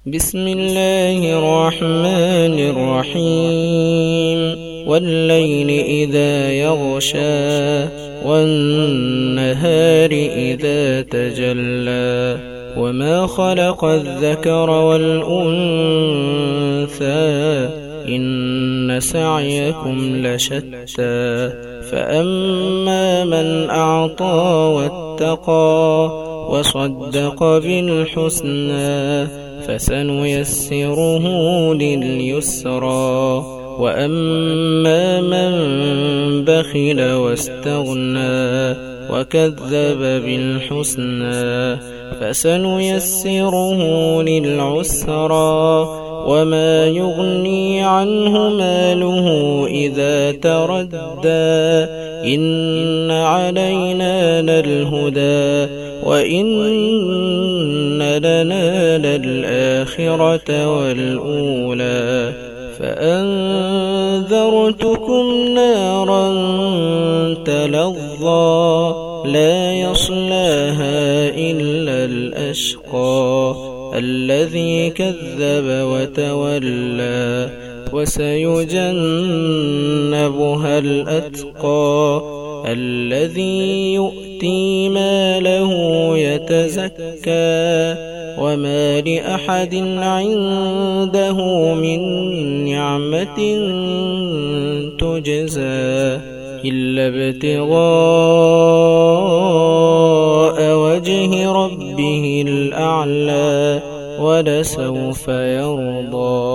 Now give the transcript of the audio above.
بسم الله الرحمن الرحيم والليل إذا يغشى والنهار إذا تجلى وما خلق الذكر والأنثى إن سعيكم لشتى فأما من أعطى واتقى وصدق بالحسنى فسنيسره لليسرى وأما من بخل واستغنى وكذب بالحسنى فسنيسره للعسرى وما يغني عنه ماله إذا تردى إن علينا للهدى وإن لنا للآخرة والأولى فأنذرتكم نارا تلظى لا يصلاها إلا الأشقى الذي كذب وتولى وسيجنبها الأتقى الذي يؤتي ماله يتزكى وما لأحد عنده من نعمة تجزى إلا ابتغاء وجه ربه الأعلى ولسوف يرضى.